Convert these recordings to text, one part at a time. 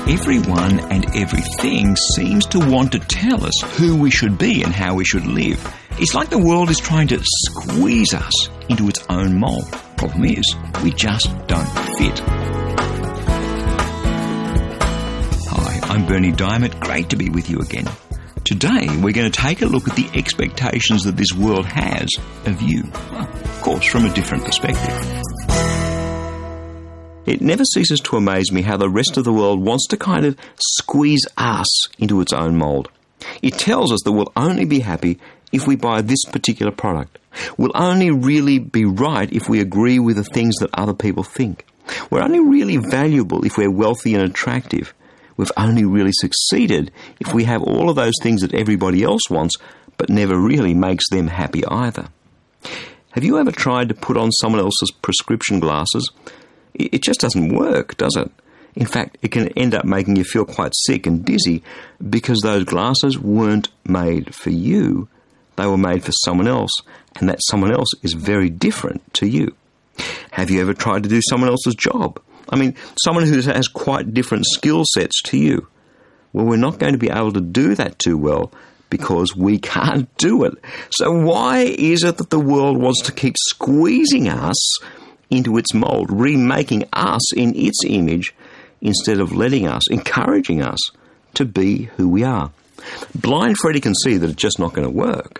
Everyone and everything seems to want to tell us who we should be and how we should live. It's like the world is trying to squeeze us into its own mould. Problem is, we just don't fit. Hi, I'm Bernie Diamond. Great to be with you again. Today, we're going to take a look at the expectations that this world has of you. Well, of course, from a different perspective. It never ceases to amaze me how the rest of the world wants to kind of squeeze us into its own mould. It tells us that we'll only be happy if we buy this particular product. We'll only really be right if we agree with the things that other people think. We're only really valuable if we're wealthy and attractive. We've only really succeeded if we have all of those things that everybody else wants, but never really makes them happy either. Have you ever tried to put on someone else's prescription glasses? It just doesn't work, does it? In fact, it can end up making you feel quite sick and dizzy because those glasses weren't made for you. They were made for someone else, and that someone else is very different to you. Have you ever tried to do someone else's job? I mean, someone who has quite different skill sets to you. Well, we're not going to be able to do that too well because we can't do it. So why is it that the world wants to keep squeezing us into its mould, remaking us in its image instead of letting us, encouraging us to be who we are? Blind Freddy can see that it's just not going to work.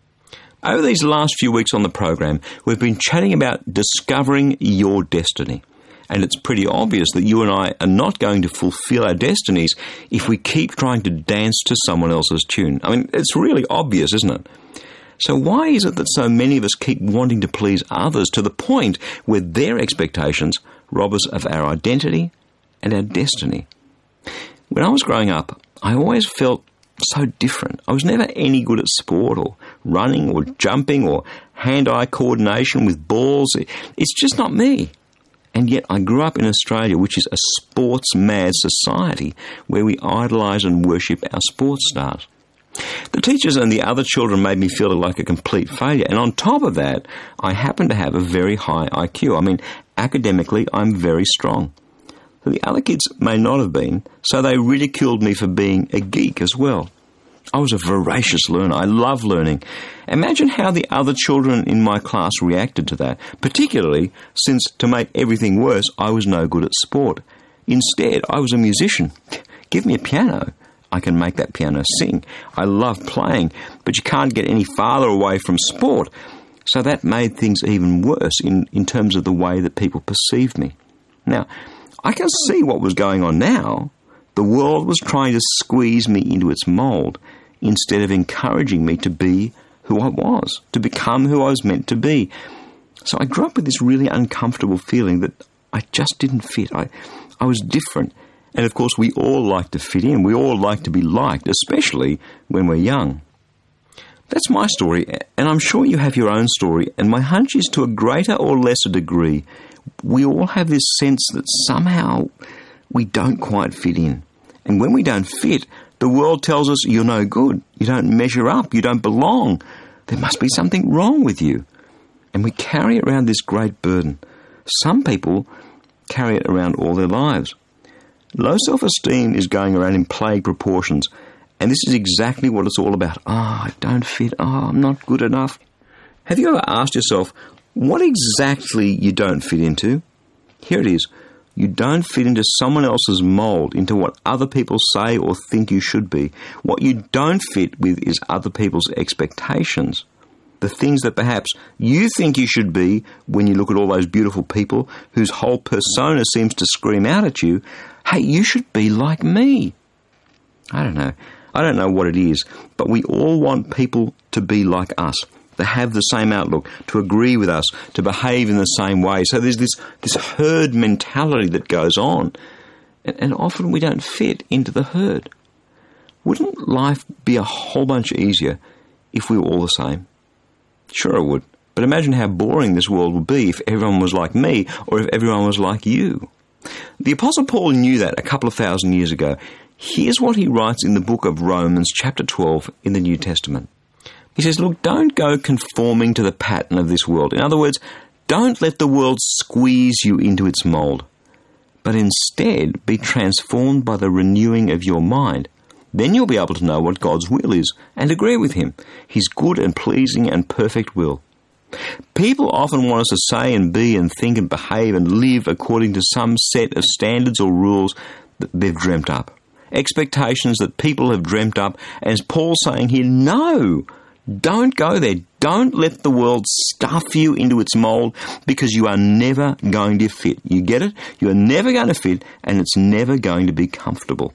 Over these last few weeks on the program, we've been chatting about discovering your destiny. And it's pretty obvious that you and I are not going to fulfill our destinies if we keep trying to dance to someone else's tune. I mean, it's really obvious, isn't it? So why is it that so many of us keep wanting to please others to the point where their expectations rob us of our identity and our destiny? When I was growing up, I always felt so different. I was never any good at sport or running or jumping or hand-eye coordination with balls. It's just not me. And yet I grew up in Australia, which is a sports-mad society where we idolise and worship our sports stars. The teachers and the other children made me feel like a complete failure. And on top of that, I happen to have a very high IQ. I mean, academically, I'm very strong. The other kids may not have been, so they ridiculed me for being a geek as well. I was a voracious learner. I love learning. Imagine how the other children in my class reacted to that, particularly since, to make everything worse, I was no good at sport. Instead, I was a musician. Give me a piano. I can make that piano sing. I love playing, but you can't get any farther away from sport. So that made things even worse in terms of the way that people perceived me. Now, I can see what was going on now. The world was trying to squeeze me into its mould instead of encouraging me to be who I was, to become who I was meant to be. So I grew up with this really uncomfortable feeling that I just didn't fit. I was different. And of course, we all like to fit in. We all like to be liked, especially when we're young. That's my story, and I'm sure you have your own story, and my hunch is to a greater or lesser degree, we all have this sense that somehow we don't quite fit in. And when we don't fit, the world tells us you're no good, you don't measure up, you don't belong. There must be something wrong with you. And we carry around this great burden. Some people carry it around all their lives. Low self-esteem is going around in plague proportions, and this is exactly what it's all about. I don't fit. I'm not good enough. Have you ever asked yourself what exactly you don't fit into? Here it is. You don't fit into someone else's mould, into what other people say or think you should be. What you don't fit with is other people's expectations. The things that perhaps you think you should be when you look at all those beautiful people whose whole persona seems to scream out at you, hey, you should be like me. I don't know what it is, but we all want people to be like us, to have the same outlook, to agree with us, to behave in the same way. So there's this herd mentality that goes on, and often we don't fit into the herd. Wouldn't life be a whole bunch easier if we were all the same? Sure it would, but imagine how boring this world would be if everyone was like me or if everyone was like you. The Apostle Paul knew that a couple of thousand years ago. Here's what he writes in the book of Romans chapter 12 in the New Testament. He says, look, don't go conforming to the pattern of this world. In other words, don't let the world squeeze you into its mould, but instead be transformed by the renewing of your mind. Then you'll be able to know what God's will is and agree with Him, His good and pleasing and perfect will. People often want us to say and be and think and behave and live according to some set of standards or rules that they've dreamt up. Expectations that people have dreamt up, and as Paul's saying here, no, don't go there. Don't let the world stuff you into its mould, because you are never going to fit. You get it? You are never going to fit, and it's never going to be comfortable.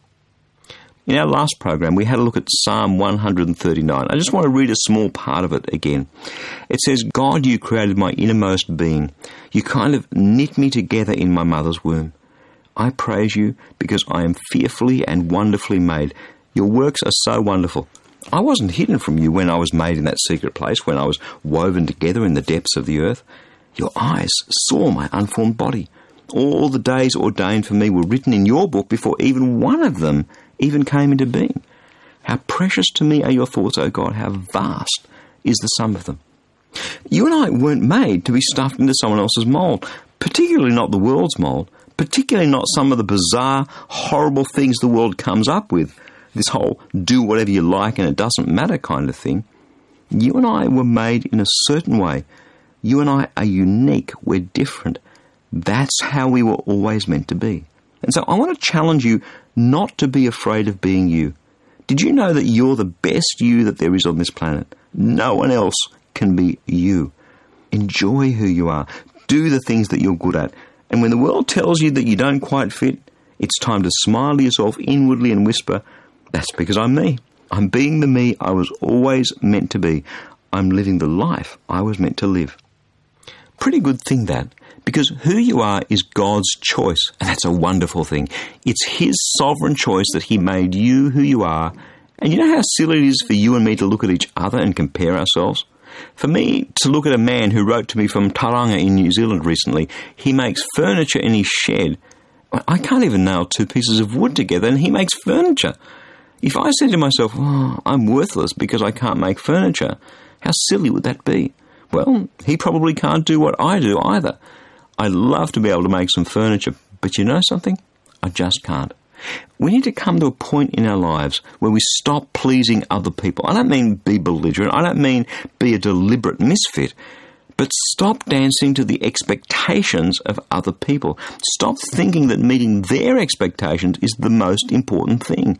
In our last program, we had a look at Psalm 139. I just want to read a small part of it again. It says, God, you created my innermost being. You kind of knit me together in my mother's womb. I praise you because I am fearfully and wonderfully made. Your works are so wonderful. I wasn't hidden from you when I was made in that secret place, when I was woven together in the depths of the earth. Your eyes saw my unformed body. All the days ordained for me were written in your book before even one of them even came into being. How precious to me are your thoughts, O God. How vast is the sum of them. You and I weren't made to be stuffed into someone else's mould, particularly not the world's mould, particularly not some of the bizarre, horrible things the world comes up with. This whole do whatever you like and it doesn't matter kind of thing. You and I were made in a certain way. You and I are unique. We're different. That's how we were always meant to be. And so I want to challenge you not to be afraid of being you. Did you know that you're the best you that there is on this planet? No one else can be you. Enjoy who you are. Do the things that you're good at. And when the world tells you that you don't quite fit, it's time to smile to yourself inwardly and whisper, that's because I'm me. I'm being the me I was always meant to be. I'm living the life I was meant to live. Pretty good thing that, because who you are is God's choice, and that's a wonderful thing. It's His sovereign choice that He made you who you are. And you know how silly it is for you and me to look at each other and compare ourselves? For me to look at a man who wrote to me from Tauranga in New Zealand recently, he makes furniture in his shed. I can't even nail two pieces of wood together, and he makes furniture. If I said to myself, I'm worthless because I can't make furniture, how silly would that be? Well, he probably can't do what I do either. I'd love to be able to make some furniture, but you know something? I just can't. We need to come to a point in our lives where we stop pleasing other people. I don't mean be belligerent. I don't mean be a deliberate misfit. But stop dancing to the expectations of other people. Stop thinking that meeting their expectations is the most important thing.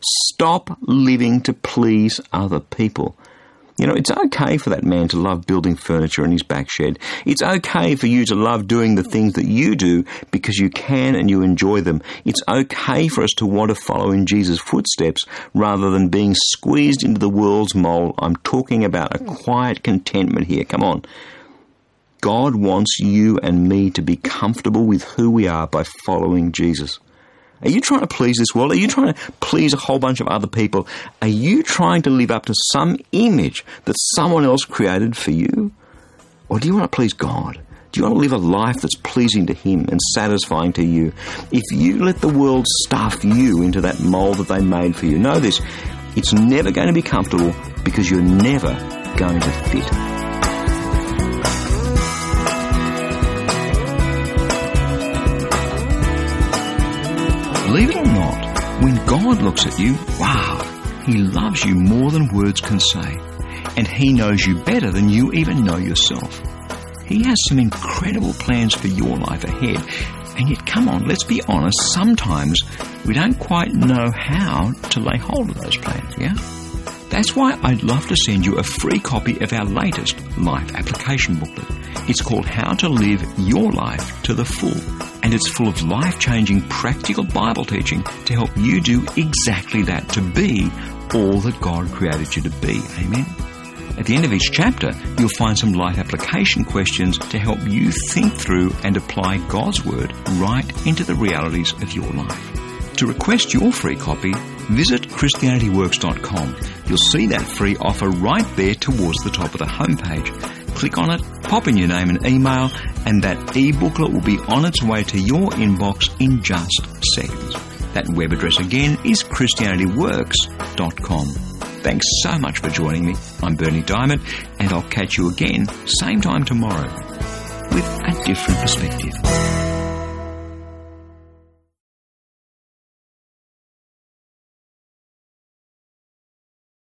Stop living to please other people. You know, it's okay for that man to love building furniture in his back shed. It's okay for you to love doing the things that you do because you can and you enjoy them. It's okay for us to want to follow in Jesus' footsteps rather than being squeezed into the world's mold. I'm talking about a quiet contentment here. Come on. God wants you and me to be comfortable with who we are by following Jesus. Are you trying to please this world? Are you trying to please a whole bunch of other people? Are you trying to live up to some image that someone else created for you? Or do you want to please God? Do you want to live a life that's pleasing to Him and satisfying to you? If you let the world stuff you into that mold that they made for you, know this, it's never going to be comfortable because you're never going to fit. Believe it or not, when God looks at you, wow, He loves you more than words can say. And He knows you better than you even know yourself. He has some incredible plans for your life ahead. And yet, come on, let's be honest, sometimes we don't quite know how to lay hold of those plans, yeah? That's why I'd love to send you a free copy of our latest life application booklet. It's called How to Live Your Life to the Full. And it's full of life-changing practical Bible teaching to help you do exactly that, to be all that God created you to be. Amen? At the end of each chapter, you'll find some life application questions to help you think through and apply God's Word right into the realities of your life. To request your free copy, visit ChristianityWorks.com. You'll see that free offer right there towards the top of the homepage. Click on it, pop in your name and email, and that e-booklet will be on its way to your inbox in just seconds. That web address again is ChristianityWorks.com. Thanks so much for joining me. I'm Bernie Diamond, and I'll catch you again, same time tomorrow, with a different perspective.